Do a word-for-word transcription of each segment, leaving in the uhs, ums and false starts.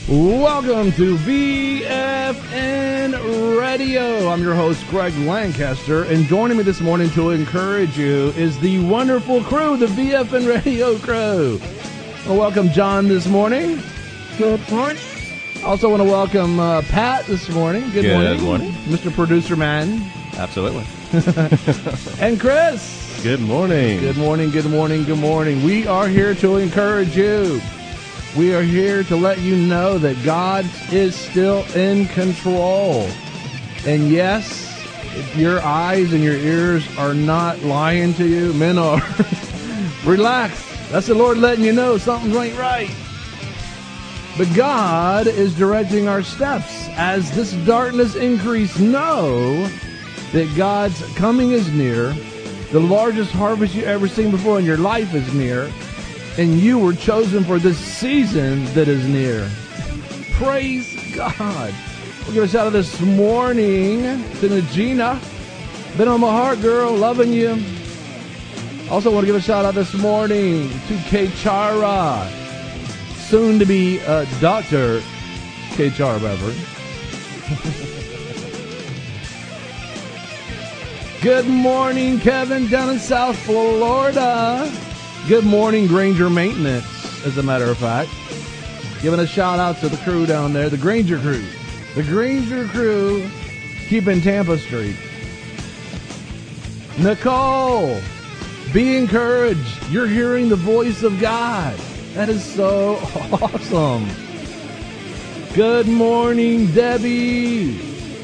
Welcome to V F N Radio. I'm your host, Greg Lancaster, and joining me this morning to encourage you is the wonderful crew, the V F N Radio crew. Well, welcome John this morning. Good morning. Also want to welcome uh, Pat this morning. Good, Good morning. morning. Mister Producer Man. Absolutely. And Chris. Good morning. Good morning, good morning, good morning. We are here to encourage you. We are here to let you know that God is still in control. And yes, if your eyes and your ears are not lying to you, men are. Relax. That's the Lord letting you know something ain't right. But God is directing our steps. As this darkness increase, know that God's coming is near. The largest harvest you ever seen before in your life is near. And you were chosen for this season that is near. Praise God. We'll give a shout out this morning to Najina. Been on my heart, girl. Loving you. Also want to give a shout out this morning to K-Chara. Soon to be uh, Doctor K-Chara Beverly. Good morning, Kevin, down in South Florida. Good morning, Granger Maintenance, as a matter of fact. Giving a shout out to the crew down there, the Granger crew. The Granger crew keeping Tampa straight. Nicole, be encouraged. You're hearing the voice of God. That is so awesome. Good morning, Debbie.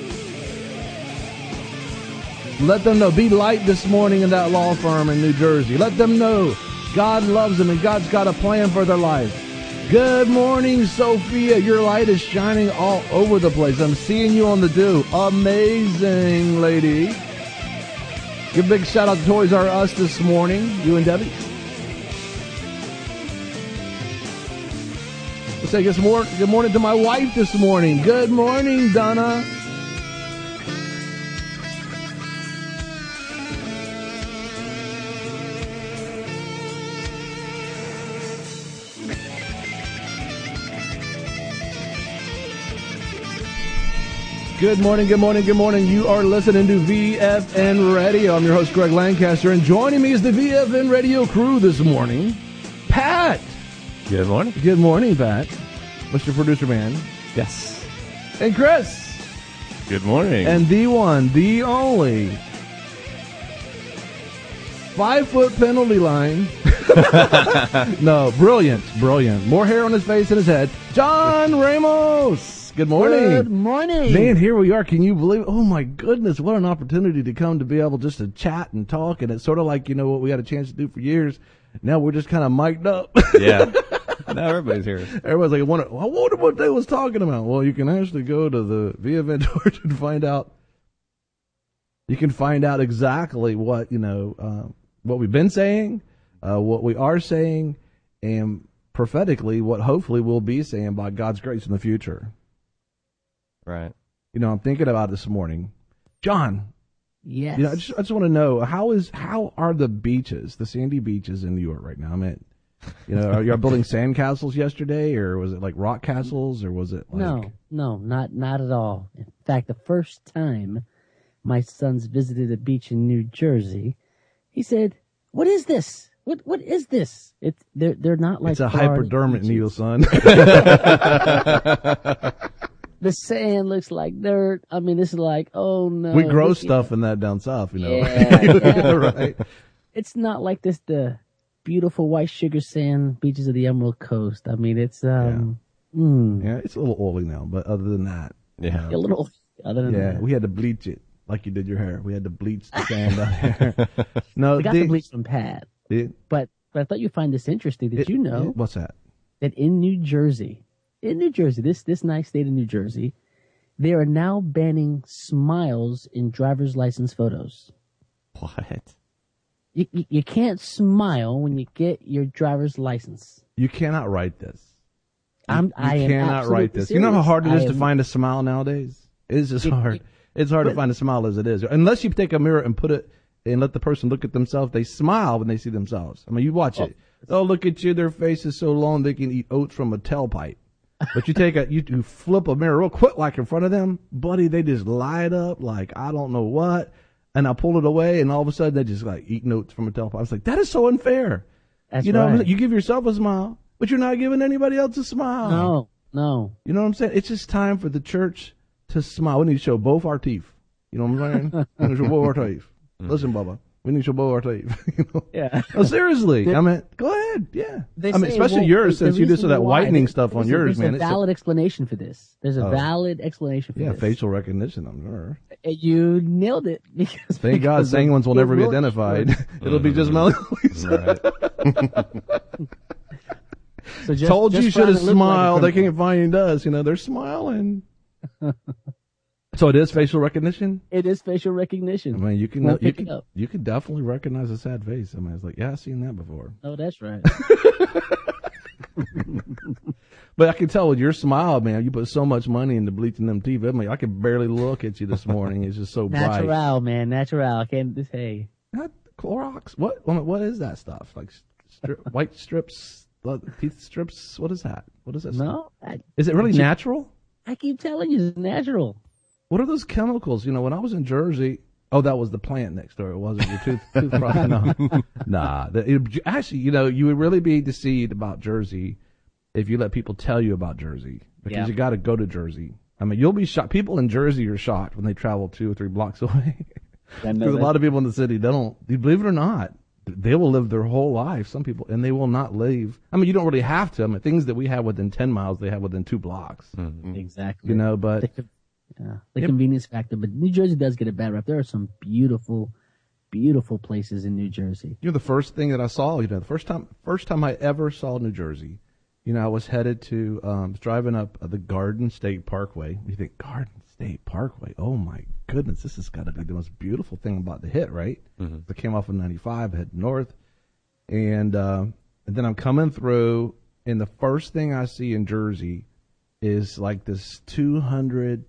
Let them know. Be light this morning in that law firm in New Jersey. Let them know God loves them and God's got a plan for their life. Good morning, Sophia. Your light is shining all over the place. I'm seeing you on the do. Amazing, lady. Give a big shout out to Toys R Us this morning. You and Debbie. Let's say good morning, good morning to my wife this morning. Good morning, Donna. Good morning, good morning, good morning. You are listening to V F N Radio. I'm your host, Greg Lancaster, and joining me is the V F N Radio crew this morning, Pat. Good morning. Good morning, Pat. Mister Producer Man. Yes. And Chris. Good morning. And the one, the only, five-foot penalty line. No, brilliant, brilliant. More hair on his face than his head. John Ramos. Good morning. Good morning. Man, here we are. Can you believe it? Oh, my goodness. What an opportunity to come to be able just to chat and talk. And it's sort of like, you know, what we had a chance to do for years. Now we're just kind of mic'd up. Yeah. Now everybody's here. Everybody's like, I wonder, I wonder what they was talking about. Well, you can actually go to the V F N Torch and find out. You can find out exactly what, you know, uh, what we've been saying, uh, what we are saying, and prophetically what hopefully we'll be saying by God's grace in the future. Right. You know, I'm thinking about this morning. John. Yes. You know, I just, I just want to know, how is how are the beaches, the sandy beaches in New York right now? I mean, you know, are you building sand castles yesterday, or was it like rock castles, or was it like... No, no, not not at all. In fact, the first time my sons visited a beach in New Jersey, he said, "What is this? What what is this?" It's they're they're not like it's a Florida hypodermic beaches. needle, son. The sand looks like dirt. I mean, it's like, oh no. We grow look stuff at- in that down south, you know. Yeah, yeah. Right. It's not like this the beautiful white sugar sand beaches of the Emerald Coast. I mean, it's um, yeah, mm, Yeah, it's a little oily now, but other than that, Yeah. a little other than yeah, that. we had to bleach it like you did your hair. We had to bleach the sand out there. No, I got the, the bleach from Pat, it, but but I thought you'd find this interesting. Did it- you know it- what's that? that in New Jersey, in New Jersey, this this nice state of New Jersey, they are now banning smiles in driver's license photos. What? You, you, you can't smile when you get your driver's license. You cannot write this. I'm, You I am cannot absolutely write this. You know how serious. hard it I is to am- find a smile nowadays? It's just It- hard. it- It's hard to but- find a smile as it is. Unless you take a mirror and put it and let the person look at themselves, they smile when they see themselves. I mean, you watch it. Oh, look at you. Their face is so long they can eat oats from a tailpipe. But you take a, you, you flip a mirror real quick, like in front of them, buddy, they just light up like I don't know what. And I pull it away, and all of a sudden they just like eat notes from a telephone. I was like, that is so unfair. That's you know, right. you give yourself a smile, but you're not giving anybody else a smile. No, no. You know what I'm saying? It's just time for the church to smile. We need to show both our teeth. You know what I'm saying? We need to show both our teeth. Listen, Bubba. We need to show both our teeth. You know? Yeah. No, seriously. I mean, go ahead. Yeah. They I mean, say, especially well, yours, the since you do reason some of that why- whitening stuff on there's a- yours, man. There's It's a so- valid explanation for this. There's a Oh. valid explanation for yeah, this. facial recognition, I'm sure. You nailed it. Because, Thank God because saying of- ones will it never be really- identified. It'll be just Melanie. Right. So just, Told you just should have trying to look like a smiled. They criminal. can't find us. You know, they're smiling. So it is facial recognition? It is facial recognition. I mean, you can We'll you pick can it up. you can definitely recognize a sad face. I mean, it's like, yeah, I've seen that before. Oh, that's right. But I can tell with your smile, man, you put so much money into bleaching them teeth. I mean, I could barely look at you this morning. It's just so bright. Natural, man. Natural. I can't just hey. Not Clorox. What? I mean, what is that stuff? Like strip, white strips, uh, teeth strips. What is that? What is that? Stuff? No, I, Is it really Ju- natural? I keep telling you, it's natural. What are those chemicals? You know, when I was in Jersey, oh, that was the plant next door. It wasn't your tooth toothbrush. No, nah. The, it, actually, you know, you would really be deceived about Jersey if you let people tell you about Jersey, because Yeah. you got to go to Jersey. I mean, you'll be shocked. People in Jersey are shocked when they travel two or three blocks away. I know Because a that. lot of people in the city, they don't, you believe it or not, they will live their whole life, some people, and they will not leave. I mean, you don't really have to. I mean, things that we have within ten miles, they have within two blocks. Exactly. You know, The, but con- yeah, the Yep. convenience factor, but New Jersey does get a bad rap. There are some beautiful, beautiful places in New Jersey. you know, the first thing that I saw, you know, the first time, first time I ever saw New Jersey, you know, I was headed to, um, driving up the Garden State Parkway. You think, Garden State Parkway? Oh my goodness, this has got to be the most beautiful thing about the hit, right? Mm-hmm. I came off of ninety-five, headed north, and, uh, and then I'm coming through, and the first thing I see in Jersey is like this two hundred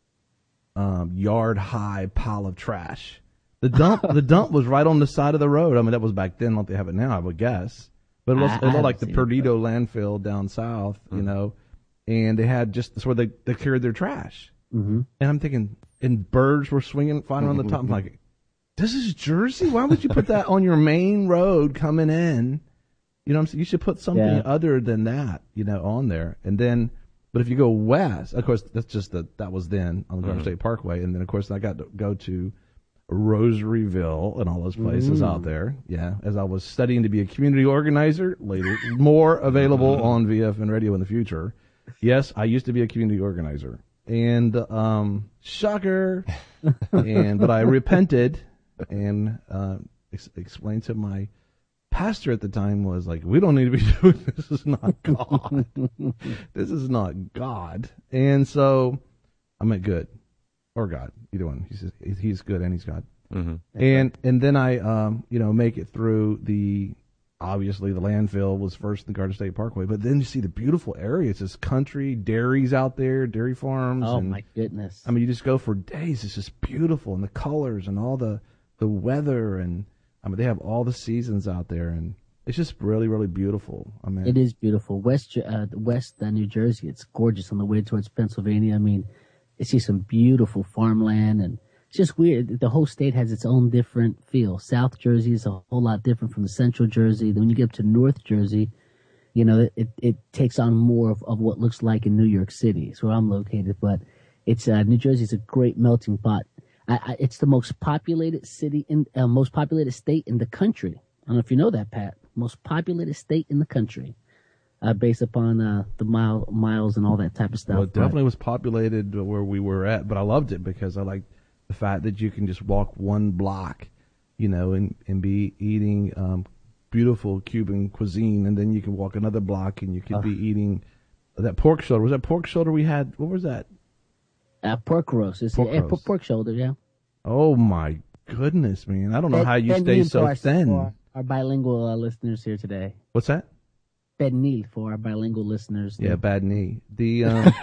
um, yard high pile of trash. The dump, the dump was right on the side of the road. I mean, that was back then. Don't they have it now? I would guess. But it, was, I- it I looked like the haven't seen it, Perdido landfill down south, you know, and they had just that's where they, they carried their trash. Mm-hmm. And I'm thinking, and birds were swinging, flying on the top. I'm like, this is Jersey? Why would you put that on your main road coming in? You know what I'm saying? You should put something Yeah. other than that, you know, on there. And then, but if you go west, of course, that's just the, that was then on the Garden State Parkway. And then, of course, I got to go to Rosaryville and all those places out there. Yeah. As I was studying to be a community organizer later, more available on V F N radio in the future. Yes, I used to be a community organizer. And, um, shocker. and, but I repented and, uh, ex- explained to my pastor at the time was like, we don't need to be doing this. This is not God. This is not God. And so I meant good or God, either one. He says he's good and he's God. Mm-hmm. And, and then I, um, you know, make it through the, obviously the landfill was first in the Garden State Parkway, but then you see the beautiful area. It's this country, dairies out there, dairy farms. Oh and, my goodness. I mean, you just go for days. It's just beautiful, and the colors and all the, the weather, and I mean, they have all the seasons out there, and it's just really, really beautiful. I mean, It is beautiful. West, uh, West uh, New Jersey, it's gorgeous on the way towards Pennsylvania. I mean, you see some beautiful farmland, and it's just weird. The whole state has its own different feel. South Jersey is a whole lot different from the Central Jersey. Then when you get up to North Jersey, you know, it, it takes on more of, of what looks like in New York City. It's where I'm located, but it's uh, New Jersey is a great melting pot. I, I, it's the most populated city in uh, most populated state in the country. I don't know if you know that, Pat. Most populated state in the country, uh, based upon uh, the mile miles and all that type of stuff. well, it But definitely was populated where we were at, but I loved it because I liked the fact that you can just walk one block, you know, and, and be eating um, beautiful Cuban cuisine, and then you can walk another block and you could be eating that pork shoulder. Was that pork shoulder we had? What was that? uh, pork roast, it's, Pork yeah, roast. pork shoulder, yeah. Oh my goodness, man! I don't know how you Ben stay Neal so for our, thin. For our bilingual uh, listeners here today. What's that? Ben Neal for our bilingual listeners. Yeah, bad knee. The um,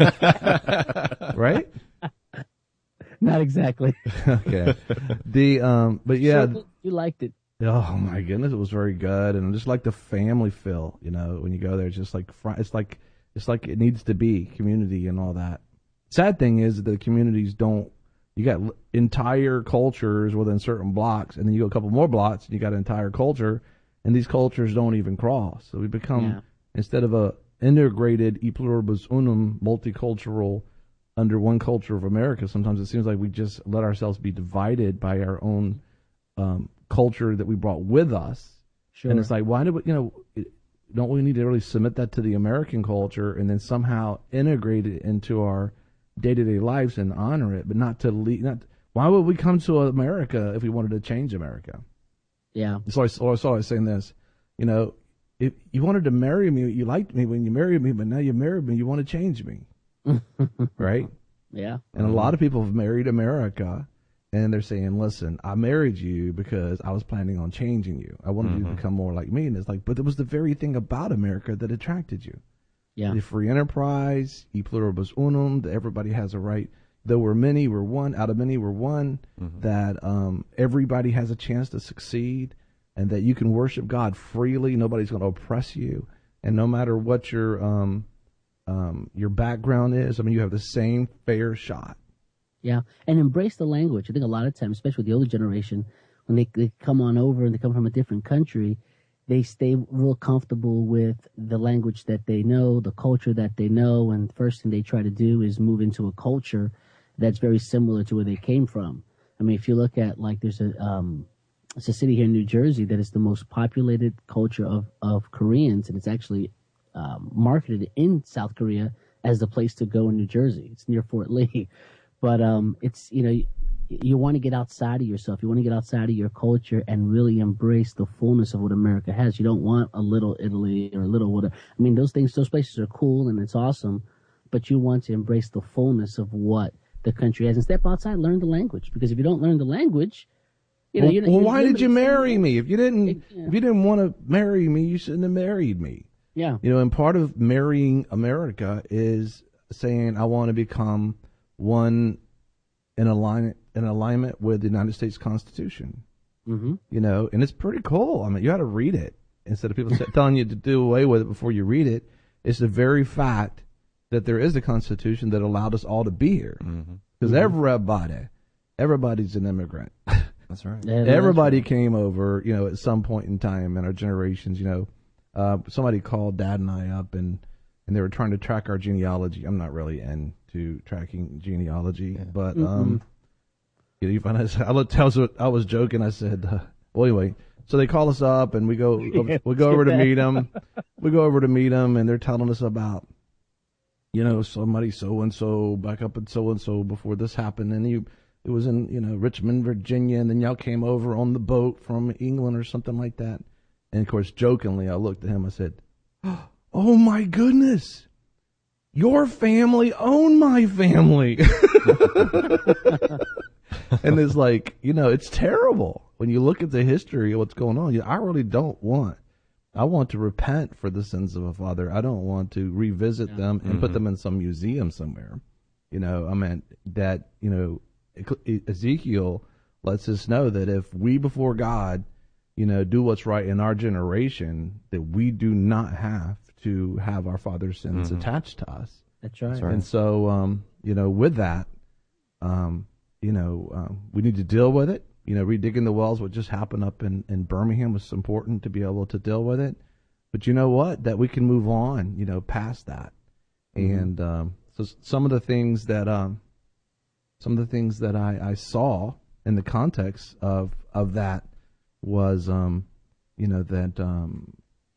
right? Not exactly. Okay. The um, but yeah. So, you liked it. Oh my goodness, it was very good, and just like the family feel, you know, when you go there, it's just like fr- it's like It's like it needs to be community and all that. Sad thing is that the communities don't. You got l- entire cultures within certain blocks, and then you go a couple more blocks, and you got an entire culture, and these cultures don't even cross. So we become, Yeah. instead of a integrated e pluribus unum multicultural under one culture of America, sometimes it seems like we just let ourselves be divided by our own um, culture that we brought with us. Sure. And it's like, why do we, you know, it, don't we need to really submit that to the American culture and then somehow integrate it into our day-to-day lives and honor it, but not to lead, not, why would we come to America if we wanted to change America? Yeah. So I, so I saw I was saying this, you know, if you wanted to marry me, you liked me when you married me, but now you married me, you want to change me. Right? Yeah. And a lot of people have married America, and they're saying, listen, I married you because I was planning on changing you. I wanted Mm-hmm. you to become more like me. And it's like, but it was the very thing about America that attracted you. Yeah. The free enterprise, e pluribus unum, that everybody has a right. Though we're many, we're one. Out of many, we're one. Mm-hmm. That um, everybody has a chance to succeed, and that you can worship God freely. Nobody's going to oppress you. And no matter what your um, um, your background is, I mean, you have the same fair shot. Yeah, and embrace the language. I think a lot of times, especially with the older generation, when they, they come on over and they come from a different country, they stay real comfortable with the language that they know, the culture that they know, and the first thing they try to do is move into a culture that's very similar to where they came from. I mean, if you look at, like, there's a um, it's a city here in New Jersey that is the most populated culture of, of Koreans, and it's actually um, marketed in South Korea as the place to go in New Jersey. It's near Fort Lee. But um, it's, you know, you, you want to get outside of yourself. You want to get outside of your culture and really embrace the fullness of what America has. You don't want a little Italy or a little whatever. I mean, those things, those places are cool and it's awesome, but you want to embrace the fullness of what the country has and step outside, learn the language. Because if you don't learn the language, you know, well, you're, well you're why did you limited. marry me? If you didn't, Yeah. if you didn't want to marry me, you shouldn't have married me. Yeah. You know, and part of marrying America is saying I want to become one in alignment in alignment with the United States Constitution. Mm-hmm. You know, and it's pretty cool. I mean, you got to read it instead of people telling you to do away with it before you read it. It's the very fact that there is a Constitution that allowed us all to be here. Because Mm-hmm. everybody, everybody's an immigrant. That's right. Yeah, that's Everybody right. came over, you know, at some point in time in our generations. You know, uh, somebody called Dad and I up, and and they were trying to track our genealogy. I'm not really into tracking genealogy, Yeah. but um, you know, you find out. I looked. I was, I was joking. I said, uh, well, anyway. So they call us up, and we go. we go over to meet them. We go over to meet them, and they're telling us about, you know, somebody so and so back up at so and so before this happened, and you. It was in, you know, Richmond, Virginia, and then y'all came over on the boat from England or something like that. And, of course, jokingly, I looked at him. I said, oh, my goodness. Your family owned my family. And it's like, you know, it's terrible. When you look at the history of what's going on, you, I really don't want. I want to repent for the sins of a father. I don't want to revisit them and put them in some museum somewhere. You know, I mean, that, you know, Ezekiel lets us know that if we before God, you know, do what's right in our generation, that we do not have to have our father's sins Mm-hmm. attached to us. That's right. That's right. And so, um, you know, with that, um, you know, um, we need to deal with it. You know, redigging the wells, what just happened up in, in Birmingham was important to be able to deal with it. But you know what? That we can move on, you know, past that. Mm-hmm. And um, so some of the things that um, some of the things that I, I saw in the context of of that was, um, you know, that um,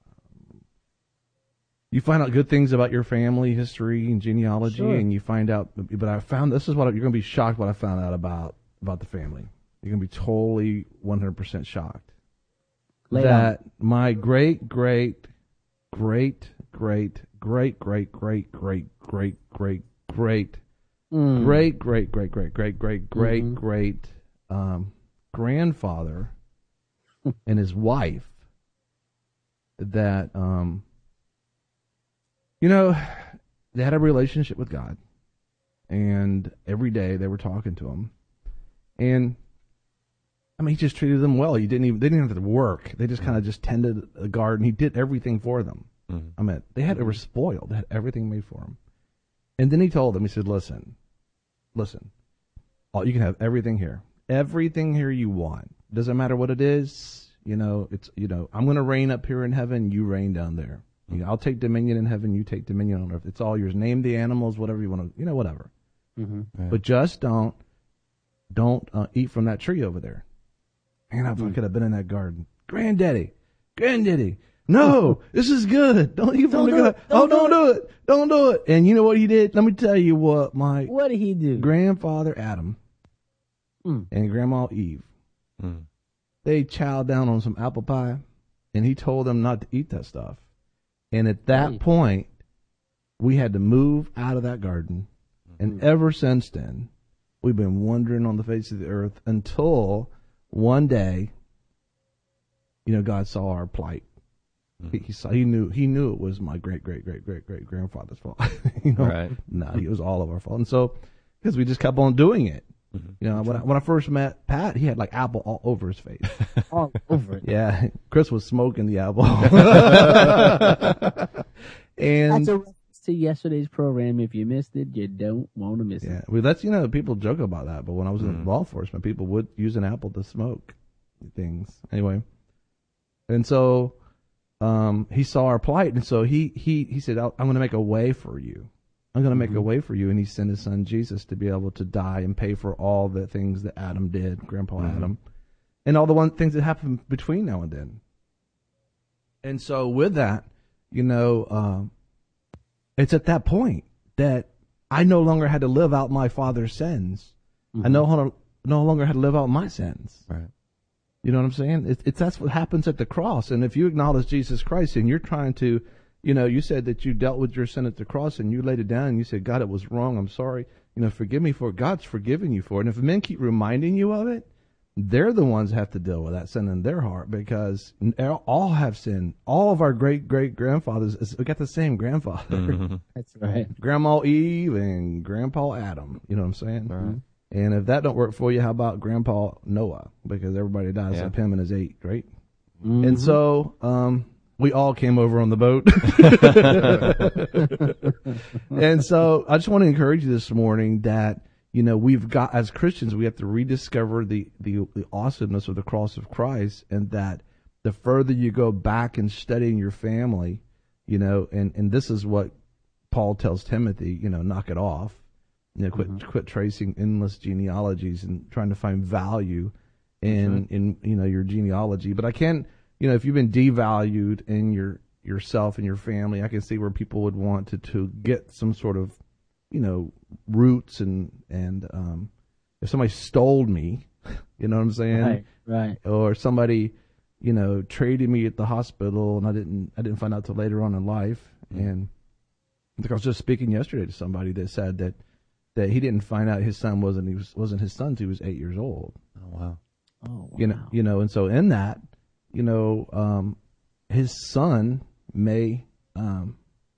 you find out good things about your family history and genealogy, Sure. and you find out. But I found this is what you're going to be shocked what I found out about about the family. You're going to be totally one hundred percent shocked Lay it that my great great great great great great great great great great great Mm. great great great great great great great Mhm. great um, grandfather and his wife that um, you know, they had a relationship with God, and every day they were talking to him, and I mean, he just treated them well. He didn't even they didn't have to work. They just kind of just tended the garden. He did everything for them. Mm-hmm. I mean, they had, they were spoiled. They had everything made for them. And then he told them, he said, listen, listen, all, you can have everything here. Everything here you want. Doesn't matter what it is. You know, it's, you know, I'm going to reign up here in heaven. You reign down there. You know, I'll take dominion in heaven. You take dominion on earth. It's all yours. Name the animals, whatever you want to, you know, whatever. Mm-hmm. Yeah. But just don't, don't uh, eat from that tree over there. Man, I could have been in that garden. Granddaddy, granddaddy. No, this is good. Don't eat from Don't the do garden. it. Don't Oh, don't do do it. Don't do it. And you know what he did? Let me tell you what my What did he do? grandfather Adam Mm. and grandma Eve, Mm. they chowed down on some apple pie, and he told them not to eat that stuff. And at that Hey. point, we had to move out of that garden. And Mm-hmm. ever since then, we've been wandering on the face of the earth until one day, you know, God saw our plight. He, he saw, he knew, he knew it was my great, great, great, great, great grandfather's fault. you know, Right. no, it was all of our fault. And so, because we just kept on doing it. Mm-hmm. You know, when I, when I first met Pat, he had like apple all over his face. All over it. Yeah, Chris was smoking the apple. and That's a reference to yesterday's program. If you missed it, you don't want to miss yeah, it. well, that's, you know, people joke about that, but when I was in Mm. law enforcement, people would use an apple to smoke things. Anyway, and so um, he saw our plight, and so he he he said, "I'm going to make a way for you. I'm going to make Mhm. a way for you," and he sent his son Jesus to be able to die and pay for all the things that Adam did, Grandpa Mhm. Adam, and all the one things that happen between now and then. And so with that, you know, um, it's at that point that I no longer had to live out my father's sins. I Mhm. no, no no longer had to live out my sins. Right. You know what I'm saying? It's, it's that's what happens at the cross. And if you acknowledge Jesus Christ and you're trying to, you know, you said that you dealt with your sin at the cross and you laid it down and you said, God, it was wrong. I'm sorry. You know, forgive me for it. God's forgiven you for it. And if men keep reminding you of it, they're the ones that have to deal with that sin in their heart, because all have sinned. All of our great great grandfathers, we got the same grandfather, Mhm. That's right. Grandma Eve and Grandpa Adam. You know what I'm saying? Right. And if that don't work for you, how about Grandpa Noah? Because everybody dies Yeah. like him and his eight, right? Mhm. And so um, we all came over on the boat. And so I just want to encourage you this morning that, you know, we've got, as Christians, we have to rediscover the, the, the awesomeness of the cross of Christ, and that the further you go back in studying your family, you know, and, and this is what Paul tells Timothy, you know, knock it off. You know, quit Mhm. quit tracing endless genealogies and trying to find value in right. in you know your genealogy. But I can, you know, if you've been devalued in your yourself and your family, I can see where people would want to to get some sort of, you know, roots, and and um, if somebody stole me, you know what I'm saying, Right. Right. or somebody, you know, traded me at the hospital and I didn't I didn't find out till later on in life. Mm. And I think I was just speaking yesterday to somebody that said that that he didn't find out his son wasn't he was wasn't his son until he was eight years old. Oh, wow. Oh, wow. You know, you know, and so in that, you know, um, his son may um,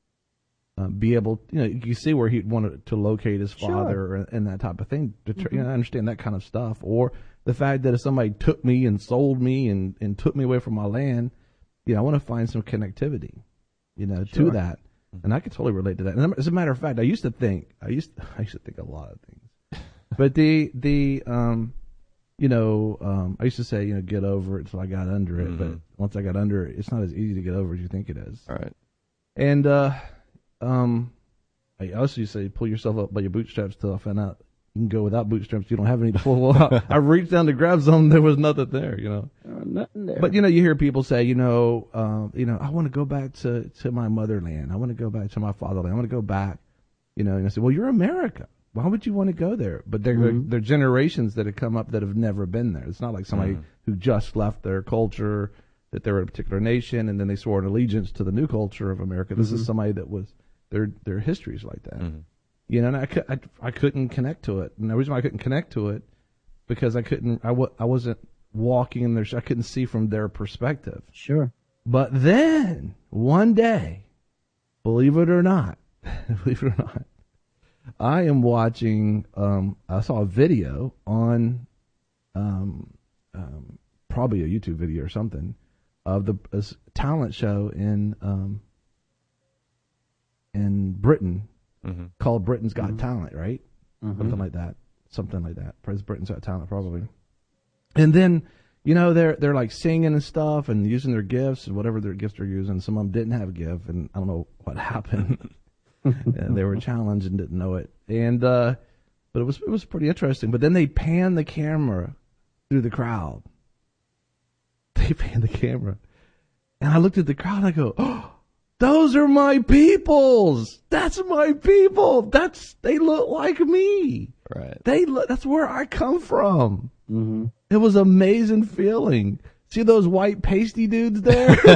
uh, be able, you know, you see where he wanted to locate his Sure. father and, and that type of thing. To tr- Mhm. You know, I understand that kind of stuff, or the fact that if somebody took me and sold me and, and took me away from my land, you know, I want to find some connectivity, you know, Sure. to that. And I could totally relate to that. And as a matter of fact, I used to think, I used, I used to think a lot of things, but the, the, um, you know, um, I used to say, you know, get over it till I got under it. But Mhm. once I got under it, it's not as easy to get over as you think it is. All right. And, uh, um, I also used to say, pull yourself up by your bootstraps till I found out you can go without bootstraps. You don't have any to pull out. I reached down to grab some. There was nothing there, you know. Oh, nothing there. But you know, you hear people say, you know, um, you know, I want to go back to, to my motherland. I want to go back to my fatherland. I want to go back, you know. And I say, well, you're America. Why would you want to go there? But there, Mhm. there are generations that have come up that have never been there. It's not like somebody Mhm. who just left their culture, that they were a particular nation, and then they swore an allegiance to the new culture of America. This Mhm. is somebody that was their their history is like that. Mhm. You know, and I, cou- I, I couldn't connect to it. And the reason why I couldn't connect to it, because I couldn't, I, w- I wasn't walking in their, I couldn't see from their perspective. Sure. But then, one day, believe it or not, believe it or not, I am watching, um, I saw a video on, um, um, probably a YouTube video or something, of the a s- talent show in, um, in Britain Mm-hmm. called Britain's Got Mm-hmm. Talent, right? Mm-hmm. Something like that. Something like that. Praise Britain's Got Talent, probably. And then, you know, they're they're like singing and stuff and using their gifts and whatever their gifts they're using. Some of them didn't have a gift, and I don't know what happened. And they were challenged and didn't know it. And uh, but it was it was pretty interesting. But then they panned the camera through the crowd. They panned the camera, and I looked at the crowd and I go, "Oh, those are my peoples. That's my people. That's they look like me. Right. They look. That's where I come from." Mm-hmm. It was an amazing feeling. See those white pasty dudes there? Wait,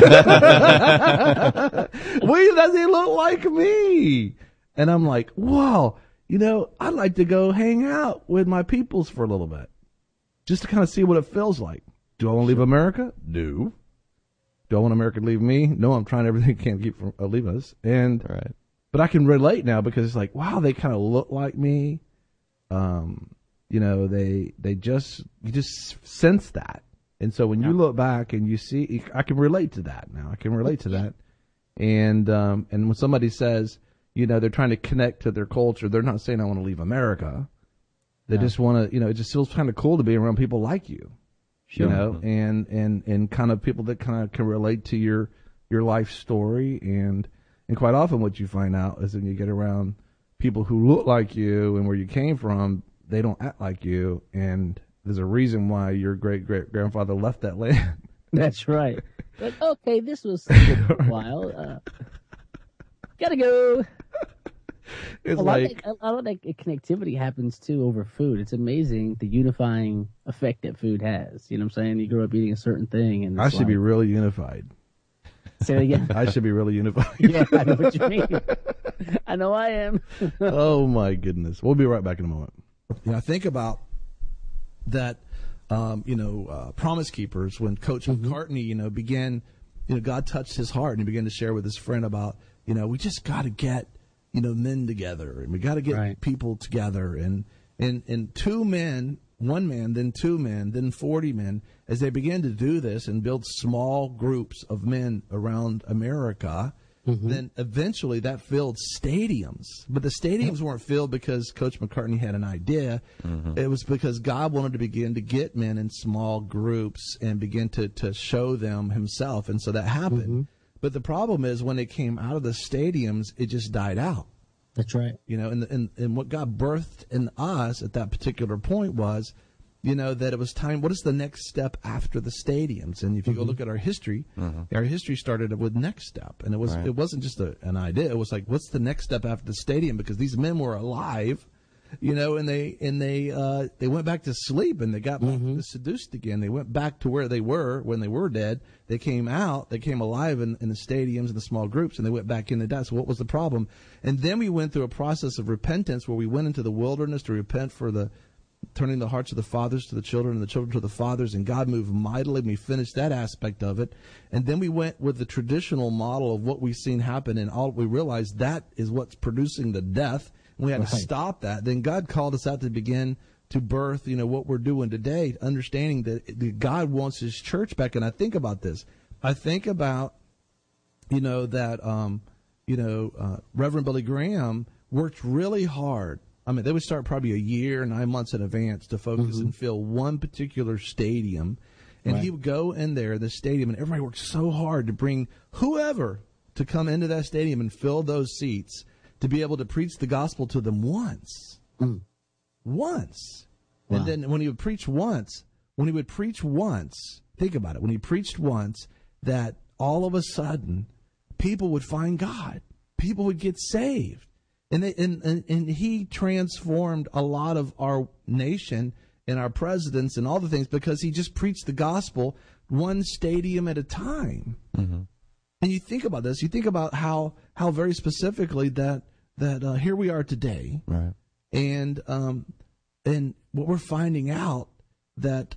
that they look like me. And I'm like, wow, you know, I'd like to go hang out with my peoples for a little bit. Just to kind of see what it feels like. Do I want to leave America? No. Do I want America to leave me? No, I'm trying everything I can to keep from uh, leaving us. And Right. but I can relate now because it's like, wow, they kind of look like me. Um, you know, they they just you just sense that. And so when Yeah. you look back and you see, I can relate to that now. I can relate to that. And um, and when somebody says, you know, they're trying to connect to their culture, they're not saying I want to leave America. They Yeah. just want to, you know, it just feels kind of cool to be around people like you. Sure. You know, and, and, and kind of people that kind of can relate to your your life story. And and quite often what you find out is when you get around people who look like you and where you came from, they don't act like you. And there's a reason why your great great grandfather left that land. That's right. Like, okay, this was a good while. Uh, gotta go. It's a lot, like, of that, a lot of that connectivity happens too over food. It's amazing the unifying effect that food has. You know what I'm saying? You grow up eating a certain thing, and I it's should be like- really unified. Say it again. I should be really unified. Yeah, I know what you mean. I know I am. Oh my goodness. We'll be right back in a moment. You know, think about that, um, you know, uh, Promise Keepers, when Coach McCartney, you know, began, you know, God touched his heart and he began to share with his friend about, you know, we just got to get, you know, men together and we got to get Right. people together. And, and, and two men, one man, then two men, then forty men, as they began to do this and build small groups of men around America, then eventually that filled stadiums. But the stadiums weren't filled because Coach McCartney had an idea. It was because God wanted to begin to get men in small groups and begin to, to show them himself. And so that happened. But the problem is when it came out of the stadiums, it just died out. That's right. You know, and, and, and what God birthed in us at that particular point was, you know, that it was time. What is the next step after the stadiums? And if you go look at our history, our history started with next step, and it was Right. it wasn't just a, an idea. It was like, what's the next step after the stadium? Because these men were alive, you know, and they and they uh, they went back to sleep and they got back to seduced again. They went back to where they were when they were dead. They came out, they came alive in, in the stadiums and the small groups, and they went back in the dead. So what was the problem? And then we went through a process of repentance where we went into the wilderness to repent for the turning the hearts of the fathers to the children and the children to the fathers, and God moved mightily. We finished that aspect of it. And then we went with the traditional model of what we've seen happen, and all we realized that is what's producing the death. And we had to Right. stop that. Then God called us out to begin to birth, you know, what we're doing today, understanding that that God wants his church back. And I think about this. I think about, you know, that, um, you know, uh, Reverend Billy Graham worked really hard. I mean, they would start probably a year, nine months in advance to focus and fill one particular stadium. And Right. he would go in there, the stadium, and everybody worked so hard to bring whoever to come into that stadium and fill those seats to be able to preach the gospel to them once. Mm. Once. Wow. And then when he would preach once, when he would preach once, think about it, when he preached once, that all of a sudden people would find God. People would get saved. And, they, and, and and he transformed a lot of our nation and our presidents and all the things because he just preached the gospel one stadium at a time. Mm-hmm. And you think about this, you think about how how very specifically that that uh, here we are today, Right. and um and what we're finding out that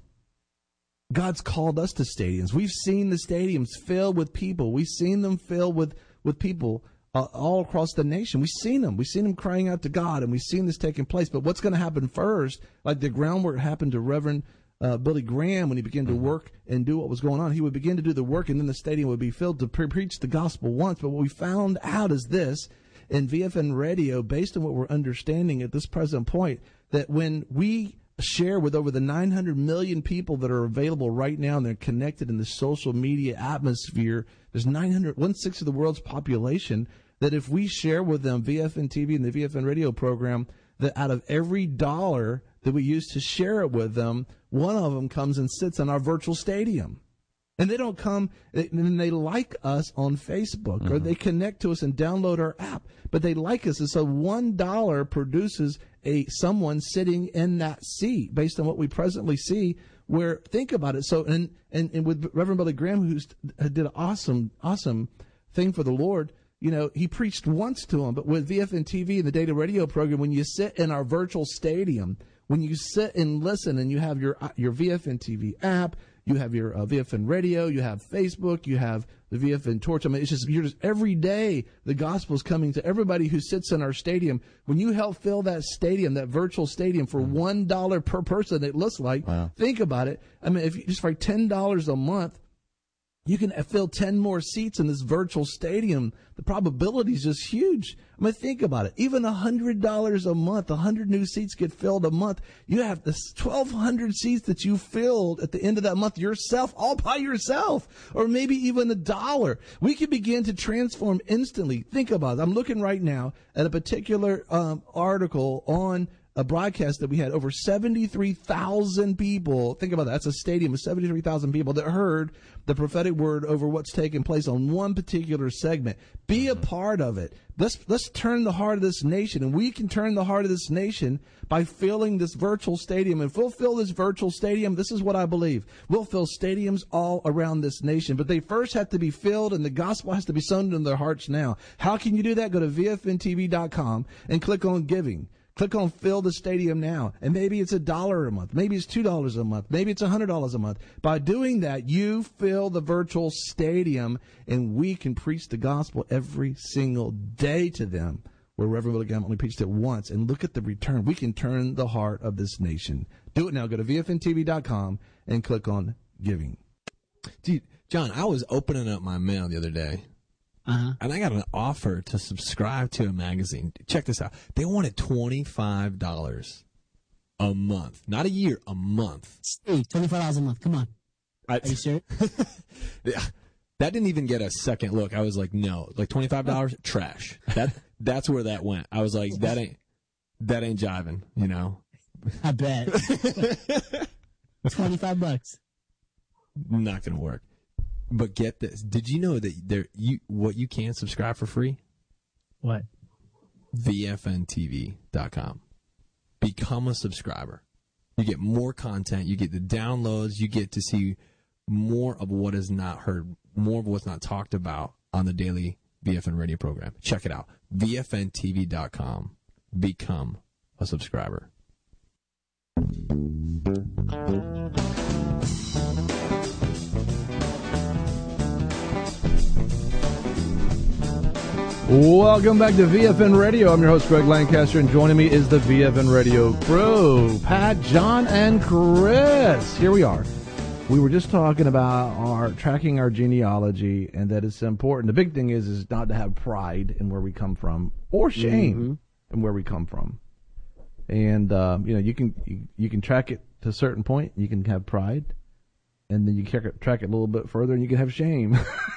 God's called us to stadiums. We've seen the stadiums filled with people. We've seen them filled with with people. Uh, all across the nation. We've seen them. We've seen them crying out to God, and we've seen this taking place. But what's going to happen first, like the groundwork happened to Reverend uh, Billy Graham when he began to work and do what was going on, he would begin to do the work, and then the stadium would be filled to pre- preach the gospel once. But what we found out is this, in V F N Radio, based on what we're understanding at this present point, that when we share with over the nine hundred million people that are available right now and they're connected in the social media atmosphere, there's nine hundred, one-sixth of the world's population, that if we share with them V F N T V and the V F N radio program, that out of every dollar that we use to share it with them, one of them comes and sits in our virtual stadium. And they don't come, and they like us on Facebook, mm-hmm. or they connect to us and download our app, but they like us. And so one dollar produces a someone sitting in that seat based on what we presently see, where, think about it. So, and, and, and with Reverend Billy Graham, who did an awesome, awesome thing for the Lord, you know, he preached once to them, but with V F N T V and the Data Radio program, when you sit in our virtual stadium, when you sit and listen and you have your your V F N T V app, you have your uh, V F N radio, you have Facebook, you have the V F N Torch. I mean, it's just, you're just, every day the gospel is coming to everybody who sits in our stadium. When you help fill that stadium, that virtual stadium, for one dollar per person, it looks like, wow. Think about it. I mean, if you just for ten dollars a month, you can fill ten more seats in this virtual stadium. The probability is just huge. I mean, think about it. Even one hundred dollars a month, one hundred new seats get filled a month. You have this twelve hundred seats that you filled at the end of that month yourself, all by yourself, or maybe even a dollar. We can begin to transform instantly. Think about it. I'm looking right now at a particular um, article on a broadcast that we had over seventy-three thousand people. Think about that. That's a stadium of seventy-three thousand people that heard the prophetic word over what's taking place on one particular segment. Be a part of it. Let's, let's turn the heart of this nation, and we can turn the heart of this nation by filling this virtual stadium. And if we'll fill this virtual stadium, this is what I believe. We'll fill stadiums all around this nation, but they first have to be filled, and the gospel has to be sown into their hearts now. How can you do that? Go to V F N T V dot com and click on giving. Click on Fill the Stadium Now, and maybe it's a dollar a month. Maybe it's two dollars a month. Maybe it's one hundred dollars a month. By doing that, you fill the virtual stadium, and we can preach the gospel every single day to them, where Reverend Billy Graham only preached it once. And look at the return. We can turn the heart of this nation. Do it now. Go to V F N T V dot com and click on Giving. Dude, John, I was opening up my mail the other day. Uh-huh. And I got an offer to subscribe to a magazine. Check this out. They wanted twenty-five dollars a month. Not a year, a month. Hey, twenty-five dollars a month. Come on. I, Are you serious? Yeah, that didn't even get a second look. I was like, no. Like twenty-five dollars, trash. That That's where that went. I was like, that ain't, that ain't jiving, you know? I bet. twenty-five bucks. Not going to work. But get this. Did you know that there you what you can subscribe for free? What? V F N T V dot com. Become a subscriber. You get more content. You get the downloads. You get to see more of what is not heard, more of what's not talked about on the daily V F N radio program. Check it out. V F N T V dot com. Become a subscriber. Welcome back to V F N Radio. I'm your host, Greg Lancaster, and joining me is the V F N Radio crew, Pat, John, and Chris. Here we are. We were just talking about our tracking our genealogy, and that it's important. The big thing is is not to have pride in where we come from, or shame mm-hmm. in where we come from. And um, you know, you can you, you can track it to a certain point. You can have pride, and then you track it, track it a little bit further, and you can have shame.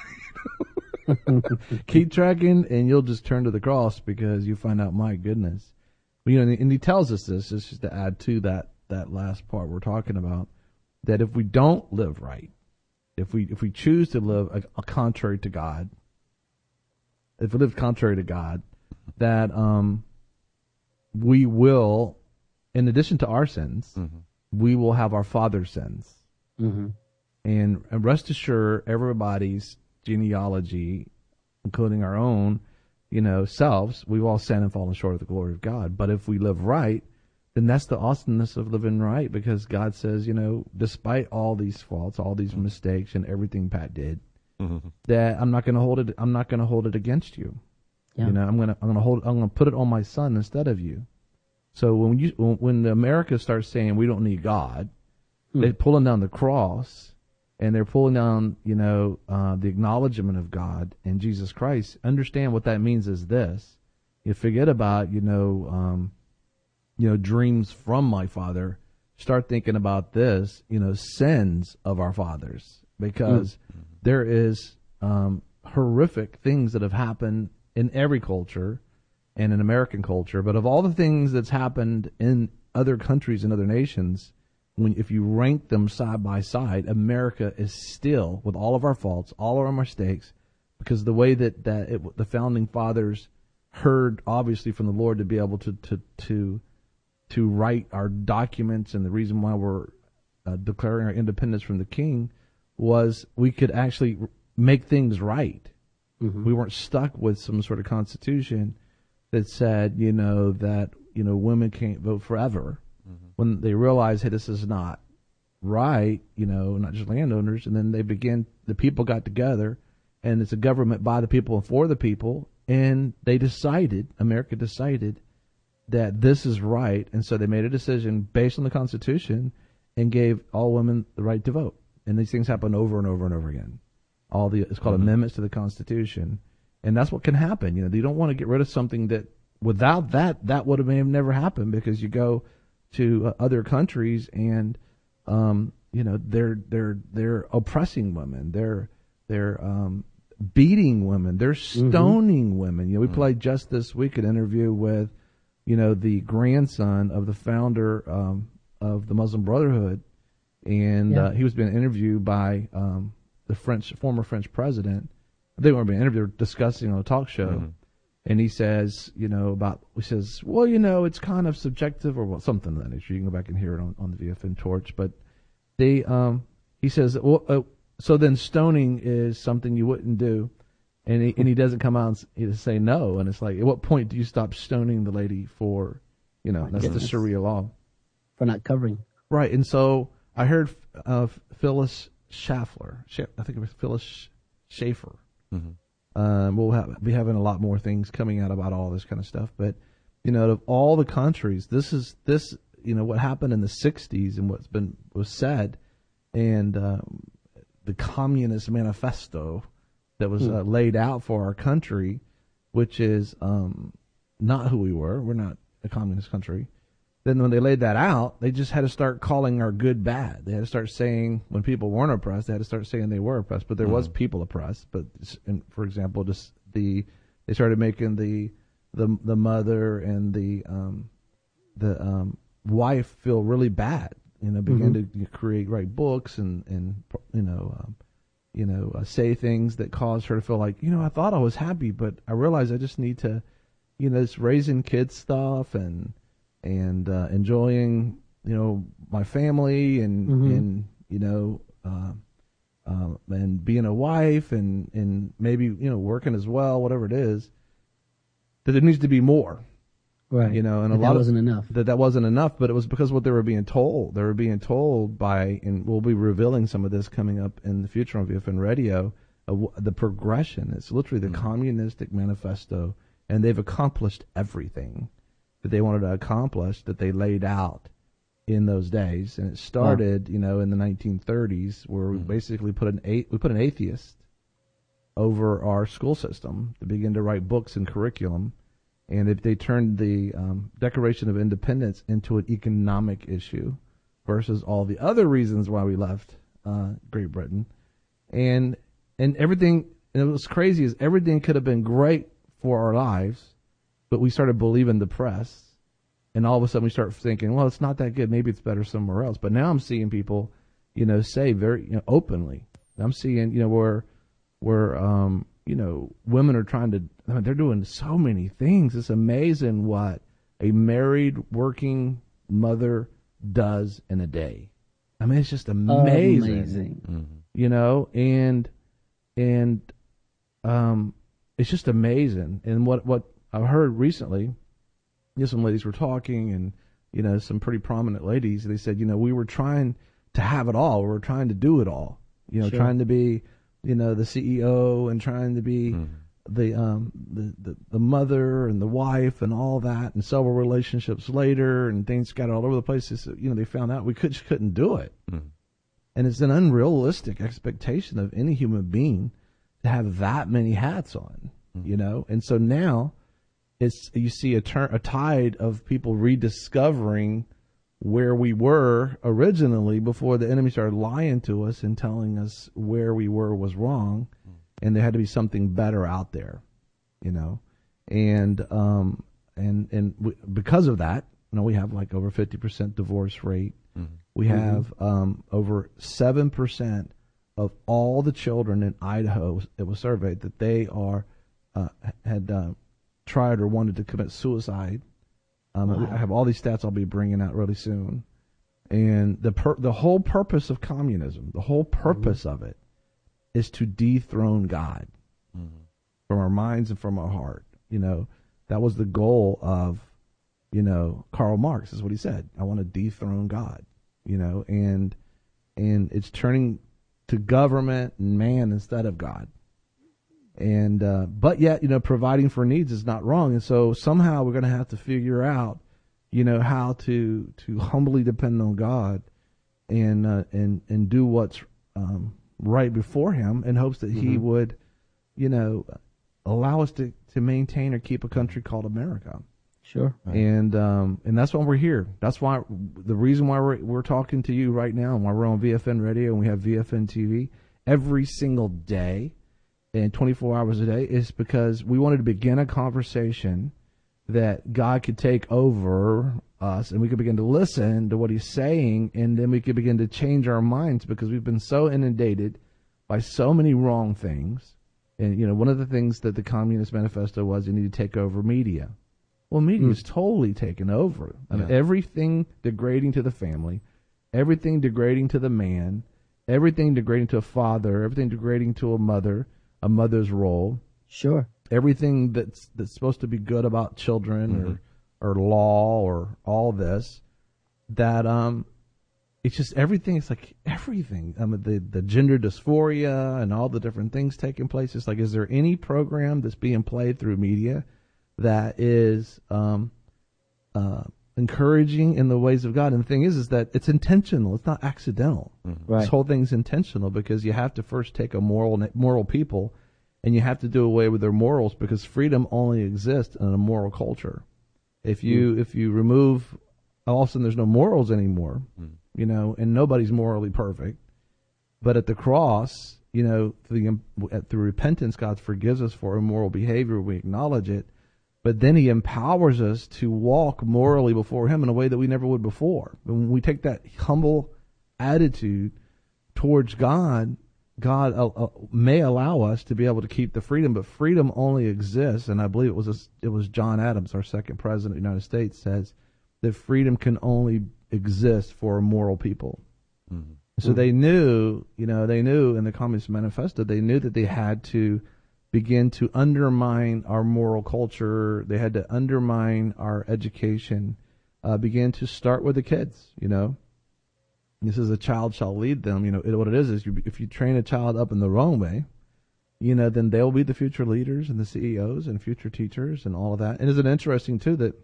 Keep tracking, and you'll just turn to the cross because you find out, my goodness. You know, and he tells us this, just to add to that that last part we're talking about, that if we don't live right, if we if we choose to live a, a contrary to God, if we live contrary to God, that um we will, in addition to our sins, mm-hmm. we will have our Father's sins. Mm-hmm. And, and rest assured, everybody's genealogy, including our own, you know, selves, we've all sinned and fallen short of the glory of God. But if we live right, then that's the awesomeness of living right, because God says, you know, despite all these faults, all these mistakes, and everything Pat did, mm-hmm. that I'm not going to hold it. I'm not going to hold it against you. Yeah. You know, I'm going to I'm going to hold. I'm going to put it on my son instead of you. So when you when America starts saying we don't need God, mm. they're pulling down the cross. And they're pulling down, you know, uh, the acknowledgement of God and Jesus Christ. Understand what that means is this, You forget about, you know, um, you know, dreams from my father. Start thinking about this, you know, sins of our fathers, because mm. there is um, horrific things that have happened in every culture and in American culture. But of all the things that's happened in other countries and other nations, when if you rank them side by side, America is still, with all of our faults, all of our mistakes, because the way that, that it, the founding fathers heard, obviously, from the Lord to be able to to to, to write our documents, and the reason why we're uh, declaring our independence from the King was we could actually make things right. Mm-hmm. We weren't stuck with some sort of constitution that said, you know, that, you know, women can't vote forever. Mm-hmm. When they realized, hey, this is not right, you know, not just landowners, and then they began, the people got together, and it's a government by the people and for the people, and they decided, America decided, that this is right, and so they made a decision based on the Constitution and gave all women the right to vote. And these things happen over and over and over again. All the it's called mm-hmm. amendments to the Constitution, and that's what can happen. You know, you don't want to get rid of something that without that that would have may have never happened, because you go to uh, other countries and um, you know they're they're they're oppressing women, they're they're um, beating women, they're stoning mm-hmm. women. You know, we mm-hmm. played just this week an interview with you know the grandson of the founder um, of the Muslim Brotherhood, and yeah. uh, he was being interviewed by um, the French former French president. They weren't being interviewed; they were discussing on a talk show. Mm-hmm. And he says, you know, about, he says, well, you know, it's kind of subjective, or well, something of that nature. You can go back and hear it on, on the V F N Torch. But they, um, he says, well, uh, so then stoning is something you wouldn't do. And he, and he doesn't come out and he say no. And it's like, at what point do you stop stoning the lady for, you know, that's the Sharia law. For not covering. Right. And so I heard uh, Phyllis Schaffler, I think it was Phyllis Schaefer. Mm-hmm. Um, we'll have, be having a lot more things coming out about all this kind of stuff. But, you know, of all the countries, this is, this, you know, what happened in the sixties and what's been, was said, and um, the Communist Manifesto that was uh, laid out for our country, which is um, not who we were. We're not a communist country. Then when they laid that out, they just had to start calling our good bad. They had to start saying, when people weren't oppressed, they had to start saying they were oppressed. But there mm-hmm. was people oppressed. But and for example, just the they started making the the the mother and the um, the um, wife feel really bad. You know, began mm-hmm. to create write books and and you know um, you know uh, say things that caused her to feel like, you know, I thought I was happy, but I realized I just need to, you know, this raising kids stuff and. and uh, enjoying, you know, my family and, mm-hmm. and you know, uh, uh, and being a wife and, and maybe, you know, working as well, whatever it is, that there needs to be more. Right. You know, and that a lot that wasn't of, enough. That that wasn't enough, but it was because what they were being told. They were being told by, and we'll be revealing some of this coming up in the future on V F N Radio, uh, the progression. It's literally the mm-hmm. Communistic Manifesto, and they've accomplished everything that they wanted to accomplish that they laid out in those days. And it started, wow. you know, in the nineteen thirties, where we mm-hmm. basically put an a- we put an atheist over our school system to begin to write books and curriculum. And if they turned the um, Declaration of Independence into an economic issue versus all the other reasons why we left uh, Great Britain. And and everything, and it was crazy, is everything could have been great for our lives, but we started believing the press, and all of a sudden we start thinking, well, it's not that good. Maybe it's better somewhere else. But now I'm seeing people, you know, say very you know, openly. I'm seeing, you know, where, where, um, you know, women are trying to. I mean, they're doing so many things. It's amazing what a married working mother does in a day. I mean, it's just amazing. Amazing. Mm-hmm. You know, and and um, it's just amazing. And what what. I've heard recently, you know, some ladies were talking, and you know, some pretty prominent ladies. They said, you know, we were trying to have it all. We were trying to do it all. You know, sure. trying to be, you know, the C E O and trying to be mm-hmm. the um the, the the mother and the wife and all that, and several relationships later, and things got all over the place. So, you know, they found out we could just couldn't do it, mm-hmm. and it's an unrealistic expectation of any human being to have that many hats on. Mm-hmm. You know, and so now. it's you see a turn a tide of people rediscovering where we were originally before the enemy started lying to us and telling us where we were was wrong, and there had to be something better out there, you know, and um and and we, because of that, you know, we have like over fifty percent divorce rate. Mm-hmm. We have um over seven percent of all the children in Idaho, it was surveyed that they are uh, had uh, tried or wanted to commit suicide. Um, wow. I have all these stats I'll be bringing out really soon. And the per- the whole purpose of communism, the whole purpose mm-hmm. of it, is to dethrone God mm-hmm. from our minds and from our heart. You know, that was the goal of, you know, Karl Marx is what he said. I want to dethrone God. You know, and and it's turning to government and man instead of God. And, uh, but yet, you know, providing for needs is not wrong. And so somehow we're going to have to figure out, you know, how to, to humbly depend on God and, uh, and, and do what's, um, right before him in hopes that mm-hmm. he would, you know, allow us to, to maintain or keep a country called America. Sure. And, um, and that's why we're here. That's why the reason why we're, we're talking to you right now and why we're on V F N radio and we have V F N T V every single day. And twenty-four hours a day is because we wanted to begin a conversation that God could take over us and we could begin to listen to what he's saying, and then we could begin to change our minds because we've been so inundated by so many wrong things. And, you know, one of the things that the Communist Manifesto was you need to take over media. Well, media is mm. totally taken over. I mean, yeah. everything degrading to the family, everything degrading to the man, everything degrading to a father, everything degrading to a mother, a mother's role. Sure. Everything that's that's supposed to be good about children mm-hmm. or or law or all this, that um, it's just everything. It's like everything. I mean, the the gender dysphoria and all the different things taking place. It's like, is there any program that's being played through media that is um, uh, encouraging in the ways of God? And the thing is, is that it's intentional. It's not accidental. Mm-hmm. Right. This whole thing's intentional because you have to first take a moral moral people, and you have to do away with their morals because freedom only exists in a moral culture. If you mm-hmm. if you remove, all of a sudden there's no morals anymore, mm-hmm. you know, and nobody's morally perfect. But at the cross, you know, through, the, through repentance, God forgives us for immoral behavior. We acknowledge it. But then he empowers us to walk morally before him in a way that we never would before. When we take that humble attitude towards God, God uh, uh, may allow us to be able to keep the freedom, but freedom only exists, and I believe it was a, it was John Adams, our second president of the United States, says that freedom can only exist for a moral people. Mm-hmm. So mm-hmm. they knew, you know, they knew in the Communist Manifesto, they knew that they had to begin to undermine our moral culture. They had to undermine our education, uh, begin to start with the kids, you know. This is a child shall lead them. You know, it, what it is is you, if you train a child up in the wrong way, you know, then they'll be the future leaders and the C E Os and future teachers and all of that. And isn't it interesting, too, that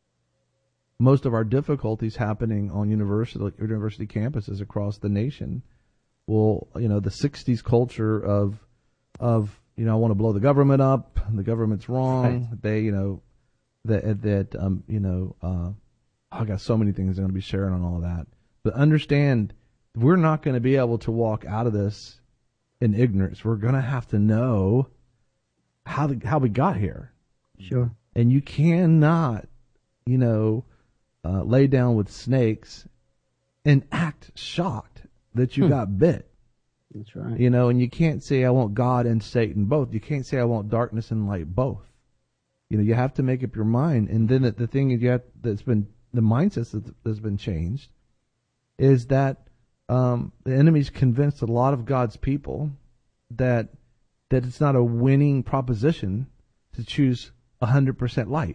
most of our difficulties happening on university university campuses across the nation, well, you know, the sixties culture of of you know, I want to blow the government up. The government's wrong. Right. They, you know, that that um, you know, uh, I got so many things I'm going to be sharing on all of that. But understand, we're not going to be able to walk out of this in ignorance. We're going to have to know how the, how we got here. Sure. And you cannot, you know, uh, lay down with snakes and act shocked that you hmm. got bit. That's right. You know, and you can't say I want God and Satan both. You can't say I want darkness and light both. You know, you have to make up your mind. And then the, the thing is, you have, that's been the mindset that, that's been changed is that um, the enemy's convinced a lot of God's people that that it's not a winning proposition to choose one hundred percent light.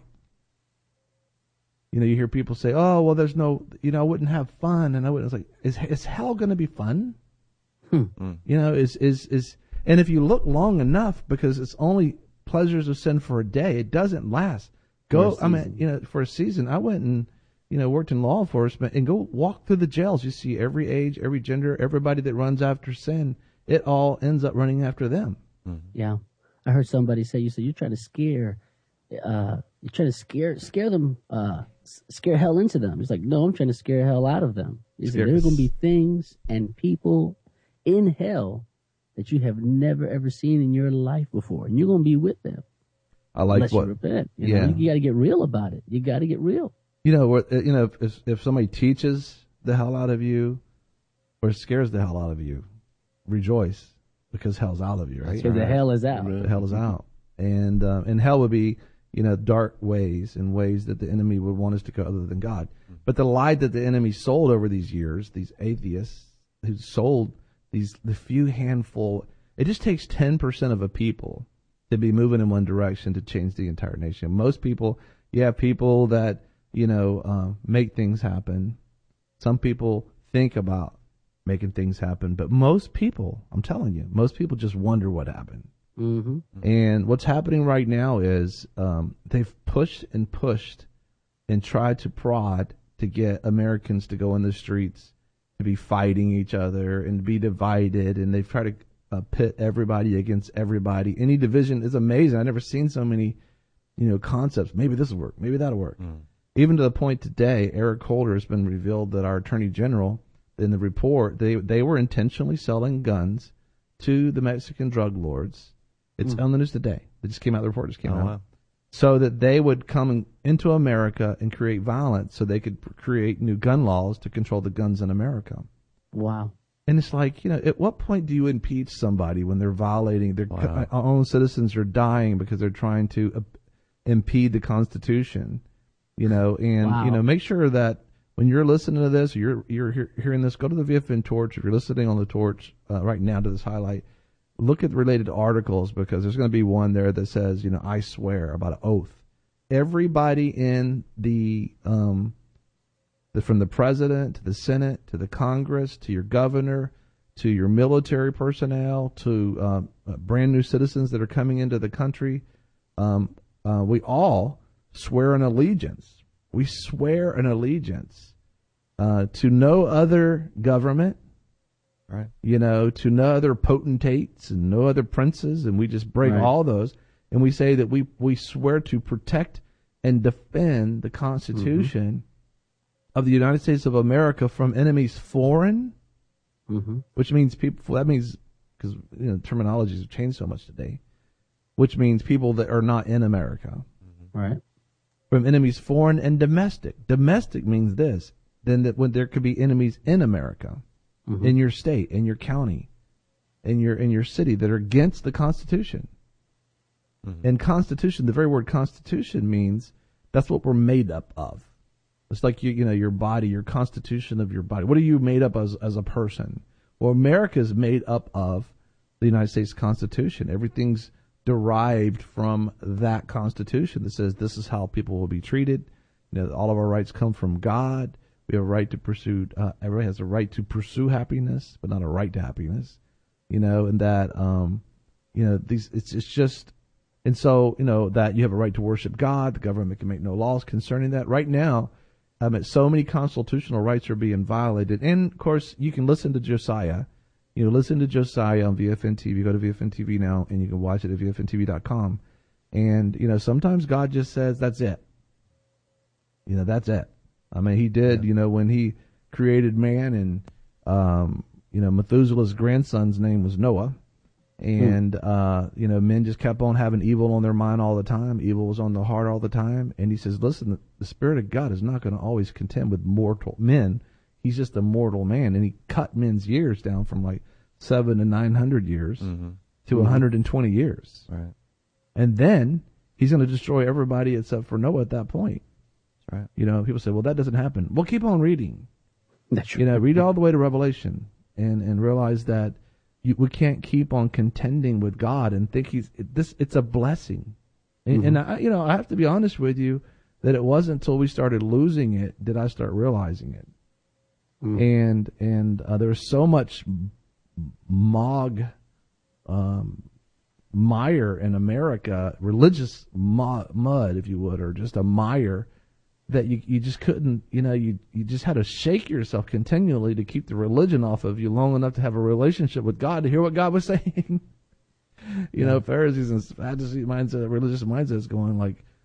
You know, you hear people say, "Oh, well, there's no, you know, I wouldn't have fun," and I wouldn't. It's like, is is hell going to be fun? Hmm. Mm. You know, is, is, is, and if you look long enough, because it's only pleasures of sin for a day, it doesn't last. Go, I mean, you know, for a season, I went and, you know, worked in law enforcement and go walk through the jails. You see every age, every gender, everybody that runs after sin, it all ends up running after them. Mm-hmm. Yeah. I heard somebody say, you said, you're trying to scare, uh, You're trying to scare scare them, uh, s- scare hell into them. He's like, no, I'm trying to scare hell out of them. He said, Scare- there are going to be things and people in hell that you have never ever seen in your life before, and you're going to be with them. I like unless what you repent. You yeah. know, you got to get real about it. You got to get real. you know. what- You know, if if somebody teaches the hell out of you, or scares the hell out of you, rejoice because hell's out of you, right? Because the hell is out. The hell is out, and uh, and hell would be, you know, dark ways and ways that the enemy would want us to go other than God. But the lie that the enemy sold over these years, these atheists who sold these the few handful, it just takes ten percent of a people to be moving in one direction to change the entire nation. Most people, you have people that, you know, uh, make things happen. Some people think about making things happen, but most people, I'm telling you, most people just wonder what happened. Mm-hmm. And what's happening right now is um, they've pushed and pushed and tried to prod to get Americans to go in the streets, to be fighting each other and be divided, and they've tried to uh, pit everybody against everybody. Any division is amazing. I've never seen so many, you know, concepts. Maybe this will work. Maybe that'll work. Mm. Even to the point today, Eric Holder has been revealed that our Attorney General, in the report, they they were intentionally selling guns to the Mexican drug lords. It's Mm. on the news today. It just came out. The report just came Oh, out. wow. So that they would come into America and create violence, so they could create new gun laws to control the guns in America. Wow. And it's like, you know, at what point do you impeach somebody when they're violating their Wow. our own citizens are dying because they're trying to uh, impede the Constitution? You know, and Wow. you know, make sure that when you're listening to this, or you're you're hear, hearing this, go to the V F N Torch. If you're listening on the Torch uh, right now to this highlight, look at related articles, because there's going to be one there that says, you know, I swear, about an oath. Everybody in the um, the, from the president to the Senate to the Congress to your governor to your military personnel to um, uh, brand new citizens that are coming into the country, um, uh, we all swear an allegiance. We swear an allegiance uh, to no other government, Right. you know, to no other potentates and no other princes, and we just break Right. all those, and we say that we, we swear to protect and defend the Constitution of the United States of America from enemies foreign, Mm-hmm. which means people, that means, because, you know, terminologies have changed so much today, which means people that are not in America, Right. from enemies foreign and domestic. Domestic means this, then that when there could be enemies in America, Mm-hmm. in your state, in your county, in your in your city, that are against the Constitution. Mm-hmm. And Constitution, the very word Constitution means that's what we're made up of. It's like you you know your body, your constitution of your body. What are you made up as as a person? Well, America is made up of the United States Constitution. Everything's derived from that Constitution that says this is how people will be treated. You know, all of our rights come from God. We have a right to pursue. Uh, everybody has a right to pursue happiness, but not a right to happiness. You know, and that, um, you know, these. It's it's just, and so you know that you have a right to worship God. The government can make no laws concerning that. Right now, um, so many constitutional rights are being violated, and of course, you can listen to Josiah. You know, listen to Josiah on V F N T V. Go to V F N T V now, and you can watch it at V F N T V dot com. And you know, sometimes God just says, "That's it." You know, that's it. I mean, he did, Yeah. you know, when he created man, and, um, you know, Methuselah's grandson's name was Noah. And, mm. uh, you know, men just kept on having evil on their mind all the time. Evil was on the heart all the time. And he says, listen, the Spirit of God is not going to always contend with mortal men. He's just a mortal man. And he cut men's years down from like seven to nine hundred years Mm-hmm. to Mhm. one hundred twenty years. Right. And then he's going to destroy everybody except for Noah at that point. That's right. You know, people say, well, that doesn't happen. Well, keep on reading. That's You know, read all the way to Revelation and, and realize that you, we can't keep on contending with God and think he's this. It's a blessing. And, Mhm. and I, you know, I have to be honest with you that it wasn't until we started losing it did I start realizing it. Mm. And, and, uh, there was so much mog, um, mire in America, religious mo- mud, if you would, or just a mire, that you you just couldn't, you know, you you just had to shake yourself continually to keep the religion off of you long enough to have a relationship with God, to hear what God was saying. you know, Pharisees and Sadducees mindset, religious mindsets going like,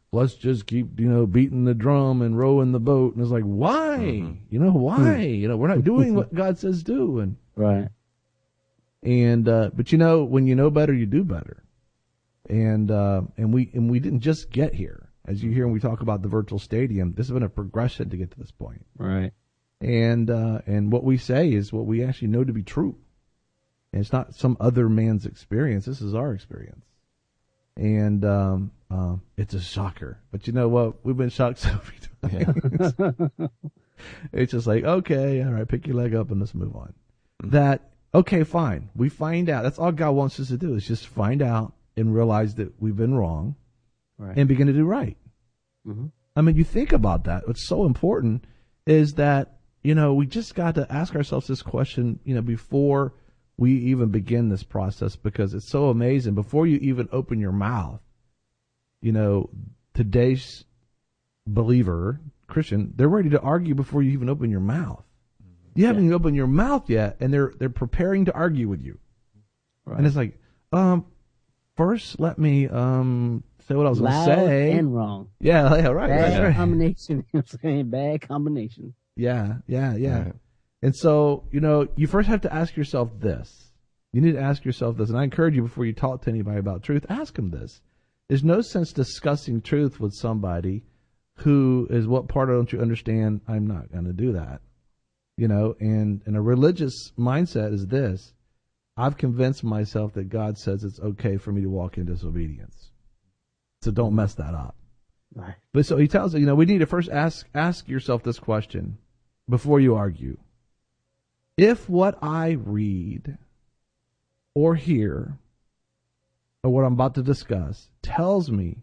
let's just keep, you know, beating the drum and rowing the boat. And it's like, why? Mm-hmm. You know, why? You know, we're not doing what God says do. And right. And uh, but you know, when you know better, you do better. And uh, and we and we didn't just get here. As you hear when we talk about the virtual stadium, this has been a progression to get to this point. Right. And uh, and what we say is what we actually know to be true. And it's not some other man's experience. This is our experience. And um, uh, it's a shocker. But you know what? We've been shocked so many times. Yeah. It's just like, okay, all right, pick your leg up and let's move on. Mm-hmm. That, okay, fine. We find out. That's all God wants us to do is just find out and realize that we've been wrong. Right. And begin to do right. Mm-hmm. I mean, you think about that. What's so important is that, you know, we just got to ask ourselves this question, you know, before we even begin this process, because it's so amazing. Before you even open your mouth, you know, today's believer, Christian, they're ready to argue before you even open your mouth. You haven't yeah. even opened your mouth yet, and they're they're preparing to argue with you. Right. And it's like, um, first let me um. say what I was going to say. And wrong. Yeah, yeah, right. Bad right. combination. I'm saying bad combination. Yeah, yeah, yeah. Right. And so, you know, you first have to ask yourself this. You need to ask yourself this, and I encourage you before you talk to anybody about truth, ask them this. There's no sense discussing truth with somebody who is, what part don't you understand? I'm not going to do that. You know, and, and a religious mindset is this. I've convinced myself that God says it's okay for me to walk in disobedience. So don't mess that up. Right. But so he tells you, you know, we need to first ask ask yourself this question before you argue. If what I read or hear or what I'm about to discuss tells me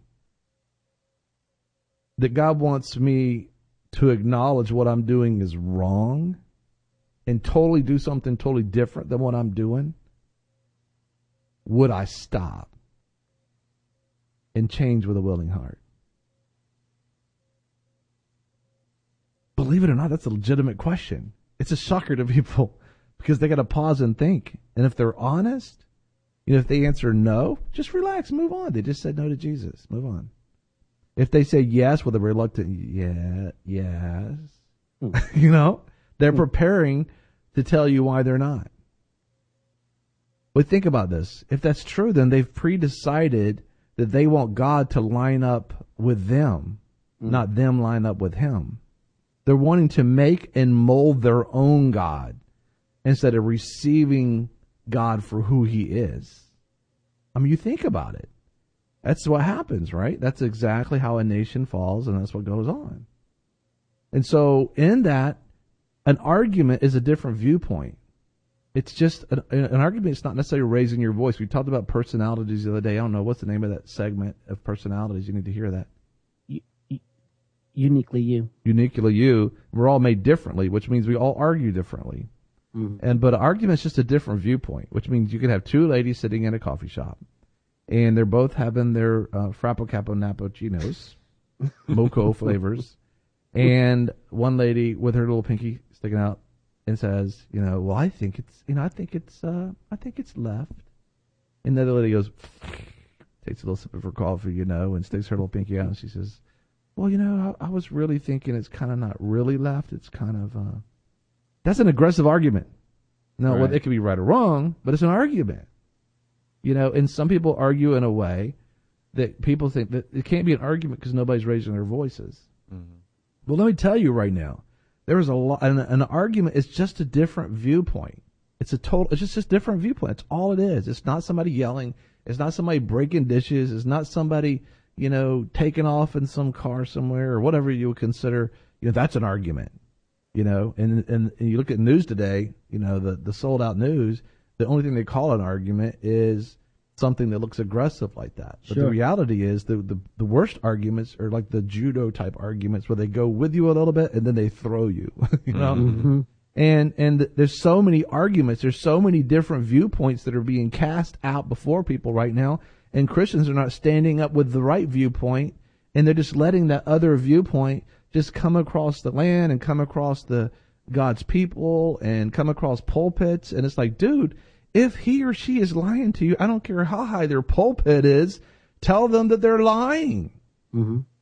that God wants me to acknowledge what I'm doing is wrong and totally do something totally different than what I'm doing, would I stop and change with a willing heart? Believe it or not, that's a legitimate question. It's a shocker to people because they got to pause and think. And if they're honest, you know, if they answer no, just relax, move on. They just said no to Jesus. Move on. If they say yes with a reluctant yeah, yes, hmm. you know, they're hmm. preparing to tell you why they're not. But think about this. If that's true, then they've pre-decided that they want God to line up with them, hmm. not them line up with him. They're wanting to make and mold their own God instead of receiving God for who he is. I mean, you think about it. That's what happens, right? That's exactly how a nation falls, and that's what goes on. And so in that, an argument is a different viewpoint. It's just an, an argument. It's not necessarily raising your voice. We talked about personalities the other day. I don't know what's the name of that segment of personalities. You need to hear that. Uniquely you. Uniquely you. We're all made differently, which means we all argue differently. Mm-hmm. And but an argument is just a different viewpoint, which means you could have two ladies sitting in a coffee shop, and they're both having their uh, Frappo Capo Nappuccinos, mocha flavors, and one lady with her little pinky sticking out and says, you know, well, I think it's, you know, I think it's, uh, I think it's left. And the other lady goes, takes a little sip of her coffee, you know, and sticks her little pinky out, and she says, well, you know, I, I was really thinking it's kind of not really left. It's kind of, uh, that's an aggressive argument. No, right. Well, it could be right or wrong, but it's an argument. You know, and some people argue in a way that people think that it can't be an argument because nobody's raising their voices. Mm-hmm. Well, let me tell you right now, there is a lot, an, an argument is just a different viewpoint. It's a total, it's just a different viewpoint. It's all it is. It's not somebody yelling. It's not somebody breaking dishes. It's not somebody, you know, taking off in some car somewhere or whatever you would consider, you know, that's an argument, you know, and, and, and you look at news today, you know, the, the sold out news, the only thing they call an argument is something that looks aggressive like that. But sure. The reality is the, the, the worst arguments are like the judo type arguments where they go with you a little bit and then they throw you, you know, mm-hmm. and, and there's so many arguments. There's so many different viewpoints that are being cast out before people right now. And Christians are not standing up with the right viewpoint, and they're just letting that other viewpoint just come across the land and come across the God's people and come across pulpits. And it's like, dude, if he or she is lying to you, I don't care how high their pulpit is, tell them that they're lying. Mm-hmm.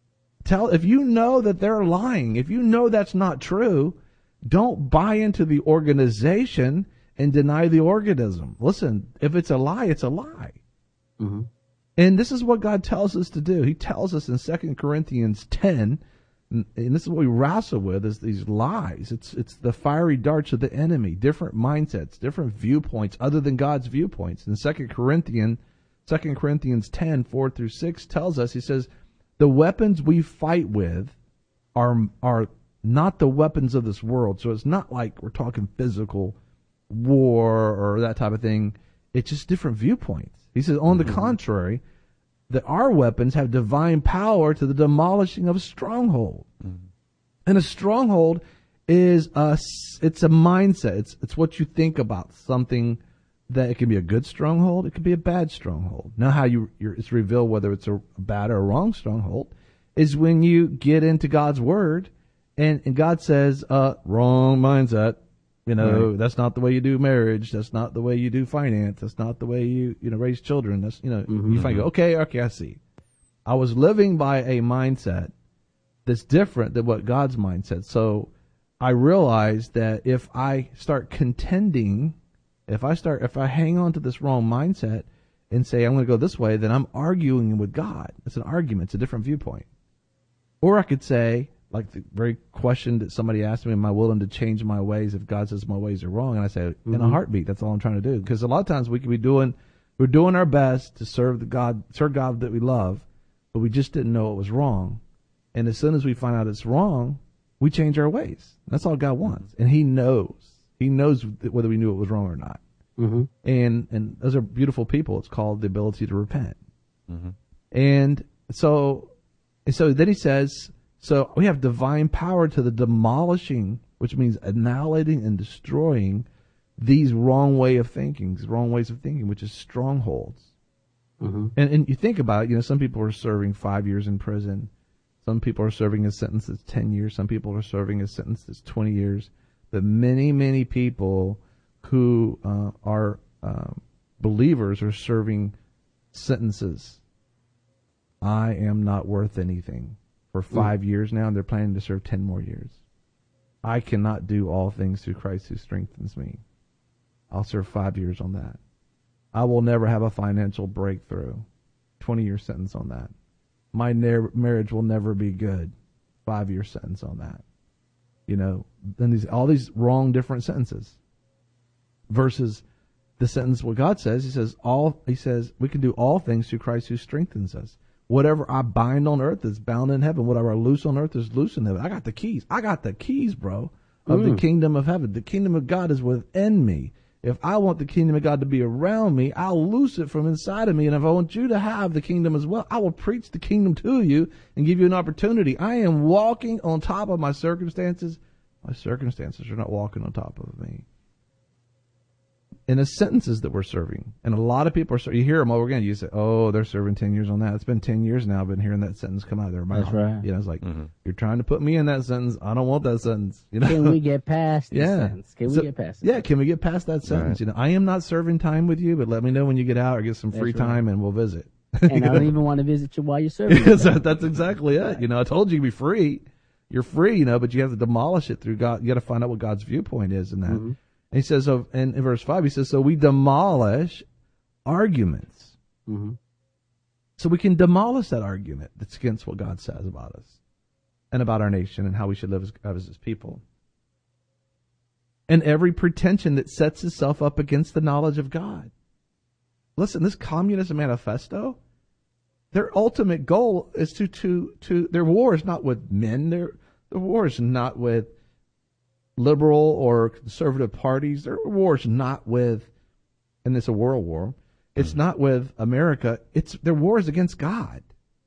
Tell if you know that they're lying, if you know that's not true, don't buy into the organization and deny the organism. Listen, if it's a lie, it's a lie. Mm-hmm. And this is what God tells us to do. He tells us in Second Corinthians ten, and this is what we wrestle with, is these lies. It's it's the fiery darts of the enemy, different mindsets, different viewpoints other than God's viewpoints. In Second Corinthians, Second Corinthians ten, four through six tells us, he says, the weapons we fight with are are not the weapons of this world. So it's not like we're talking physical war or that type of thing. It's just different viewpoints. He says, on Mm-hmm. the contrary, that our weapons have divine power to the demolishing of a stronghold. Mm-hmm. And a stronghold is a, it's a mindset. It's, it's what you think about something, that it can be a good stronghold. It can be a bad stronghold. Now how you, you're, it's revealed whether it's a bad or a wrong stronghold is when you get into God's word and, and God says, uh, wrong mindset. You know, right. That's not the way you do marriage. That's not the way you do finance. That's not the way you, you know, raise children. That's, you know, mm-hmm. you find, go, okay, okay, I see. I was living by a mindset that's different than what God's mindset. So I realized that if I start contending, if I start, if I hang on to this wrong mindset and say, I'm going to go this way, then I'm arguing with God. It's an argument. It's a different viewpoint. Or I could say, like the very question that somebody asked me, am I willing to change my ways if God says my ways are wrong? And I say, mm-hmm. in a heartbeat, that's all I'm trying to do. Because a lot of times we could be doing, we're doing our best to serve the God, serve God that we love, but we just didn't know it was wrong. And as soon as we find out it's wrong, we change our ways. That's all God wants. And he knows. He knows whether we knew it was wrong or not. Mm-hmm. And, and those are beautiful people. It's called the ability to repent. Mm-hmm. And so, and so then he says, so we have divine power to the demolishing, which means annihilating and destroying these wrong way of thinking, these wrong ways of thinking, which is strongholds. Mm-hmm. And, and you think about it, you know, some people are serving five years in prison. Some people are serving a sentence that's ten years. Some people are serving a sentence that's twenty years. But many, many people who uh, are uh, believers are serving sentences. I am not worth anything. For five mm. years now, and they're planning to serve ten more years. I cannot do all things through Christ who strengthens me. I'll serve five years on that. I will never have a financial breakthrough. twenty-year sentence on that. My ne- marriage will never be good. Five-year sentence on that. You know, then these all these wrong different sentences. Versus the sentence what God says. He says all. He says we can do all things through Christ who strengthens us. Whatever I bind on earth is bound in heaven. Whatever I loose on earth is loose in heaven. I got the keys. I got the keys, bro, of mm. the kingdom of heaven. The kingdom of God is within me. If I want the kingdom of God to be around me, I'll loose it from inside of me. And if I want you to have the kingdom as well, I will preach the kingdom to you and give you an opportunity. I am walking on top of my circumstances. My circumstances are not walking on top of me. In the sentences that we're serving. And a lot of people are, you hear them over again, you say, oh, they're serving ten years on that. It's been ten years now I've been hearing that sentence come out of their mouth. That's right. You know, it's like, mm-hmm. you're trying to put me in that sentence. I don't want that sentence. You know? Can we get past the yeah. sentence? Can so, we get past it? Yeah, can we get past that sentence? Right. You know, I am not serving time with you, but let me know when you get out or get some free That's right. time and we'll visit. And I don't even want to visit you while you're serving. so that's exactly it. You know, I told you you'd be free. You're free, you know, but you have to demolish it through God. You got to find out what God's viewpoint is in that. Mm-hmm. And he says, so in, in verse five, he says, so we demolish arguments. Mm-hmm. So we can demolish that argument that's against what God says about us and about our nation and how we should live as, as his people. And every pretension that sets itself up against the knowledge of God. Listen, this Communist Manifesto, their ultimate goal is to, to, to, their war is not with men. Their, their war is not with liberal or conservative parties. Their war is not with, and it's a world war, it's mm-hmm. not with America. It's their war is against God.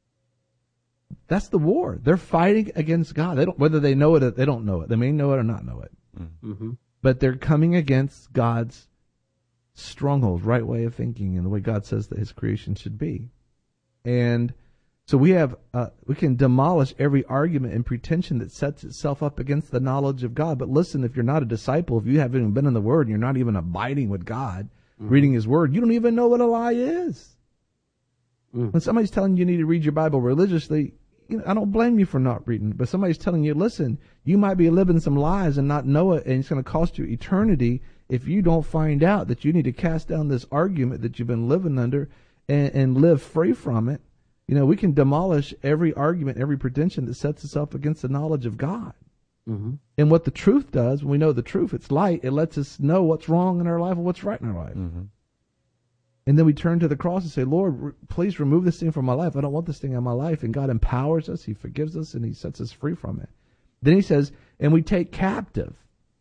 That's the war. They're fighting against God. They don't, whether they know it or they don't know it. They may know it or not know it. Mm-hmm. But they're coming against God's strongholds, right way of thinking, and the way God says that his creation should be. And so we have, uh, we can demolish every argument and pretension that sets itself up against the knowledge of God. But listen, if you're not a disciple, if you haven't even been in the Word, and you're not even abiding with God, mm-hmm. reading his Word, you don't even know what a lie is. Mm-hmm. When somebody's telling you you need to read your Bible religiously, you know, I don't blame you for not reading, but somebody's telling you, listen, you might be living some lies and not know it, and it's going to cost you eternity if you don't find out that you need to cast down this argument that you've been living under and, and live free from it. You know, we can demolish every argument, every pretension that sets us up against the knowledge of God. Mm-hmm. And what the truth does, when we know the truth, it's light. It lets us know what's wrong in our life and what's right in our life. Mm-hmm. And then we turn to the cross and say, Lord, re- please remove this thing from my life. I don't want this thing in my life. And God empowers us. He forgives us, and he sets us free from it. Then he says, and we take captive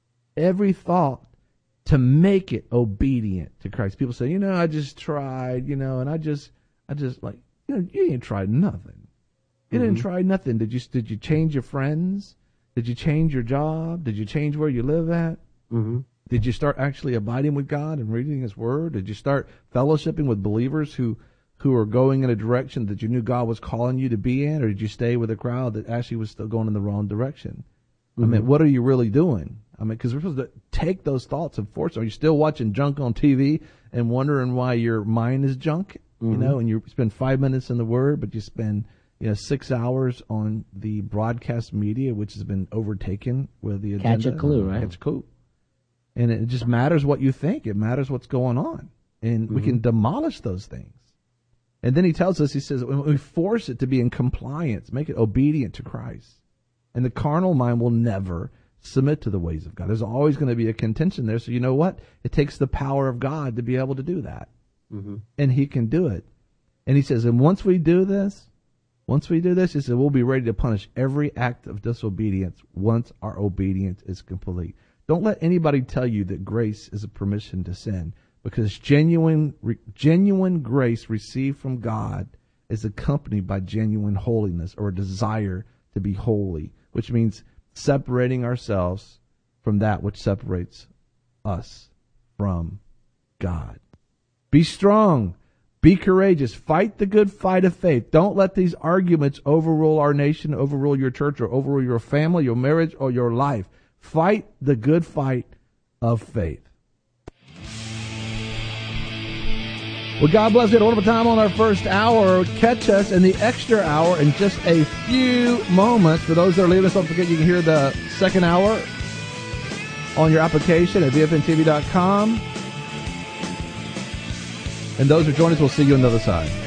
every thought to make it obedient to Christ. People say, you know, I just tried, you know, and I just, I just like, you know, you ain't tried nothing. You Mm-hmm. didn't try nothing. Did you, did you change your friends? Did you change your job? Did you change where you live at? Mm-hmm. Did you start actually abiding with God and reading his word? Did you start fellowshipping with believers who, who are going in a direction that you knew God was calling you to be in? Or did you stay with a crowd that actually was still going in the wrong direction? Mm-hmm. I mean, what are you really doing? I mean, because we're supposed to take those thoughts and force them. Are you still watching junk on T V and wondering why your mind is junk? Mm-hmm. You know, and you spend five minutes in the word, but you spend, you know, six hours on the broadcast media, which has been overtaken with the agenda. Catch a clue, right? Catch a clue. And it just matters what you think. It matters what's going on. And mm-hmm. we can demolish those things. And then he tells us, he says, when we force it to be in compliance, make it obedient to Christ. And the carnal mind will never submit to the ways of God. There's always going to be a contention there. So you know what? It takes the power of God to be able to do that. Mm-hmm. And he can do it. And he says, and once we do this, once we do this, he said, we'll be ready to punish every act of disobedience once our obedience is complete. Don't let anybody tell you that grace is a permission to sin, because genuine, re, genuine grace received from God is accompanied by genuine holiness, or a desire to be holy, which means separating ourselves from that which separates us from God. Be strong. Be courageous. Fight the good fight of faith. Don't let these arguments overrule our nation, overrule your church, or overrule your family, your marriage, or your life. Fight the good fight of faith. Well, God bless you. A wonderful time on our first hour. Catch us in the extra hour in just a few moments. For those that are leaving us, don't forget you can hear the second hour on your application at V F N T V dot com. And those who join us, we'll see you on the other side.